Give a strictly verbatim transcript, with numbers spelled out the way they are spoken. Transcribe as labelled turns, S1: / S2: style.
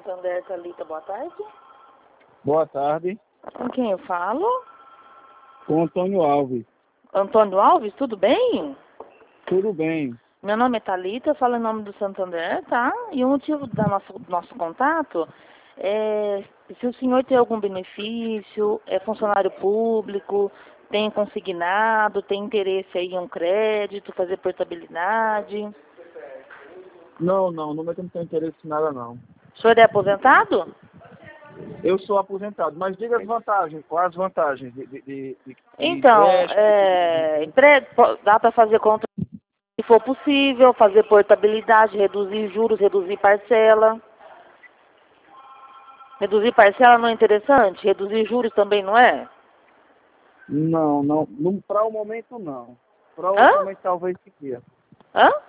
S1: Santander, Thalita, boa tarde.
S2: Boa tarde.
S1: Com quem eu falo?
S2: Com Antônio Alves.
S1: Antônio Alves, tudo bem?
S2: Tudo bem.
S1: Meu nome é Thalita, eu falo em nome do Santander, tá? E o motivo do nosso, nosso contato é se o senhor tem algum benefício, é funcionário público, tem consignado, tem interesse aí em um crédito, fazer portabilidade.
S2: Não, não, não tenho interesse em nada, não.
S1: O senhor é aposentado?
S2: Eu sou aposentado, mas diga as vantagens, quais as vantagens de, de, de, de
S1: Então,
S2: empréstimo,
S1: é,
S2: de...
S1: empre- po- dá para fazer conta se for possível, fazer portabilidade, reduzir juros, reduzir parcela. Reduzir parcela não é interessante? Reduzir juros também não é?
S2: Não, não, não para o momento não. Para
S1: Hã?
S2: outro momento talvez sequer.
S1: Hã?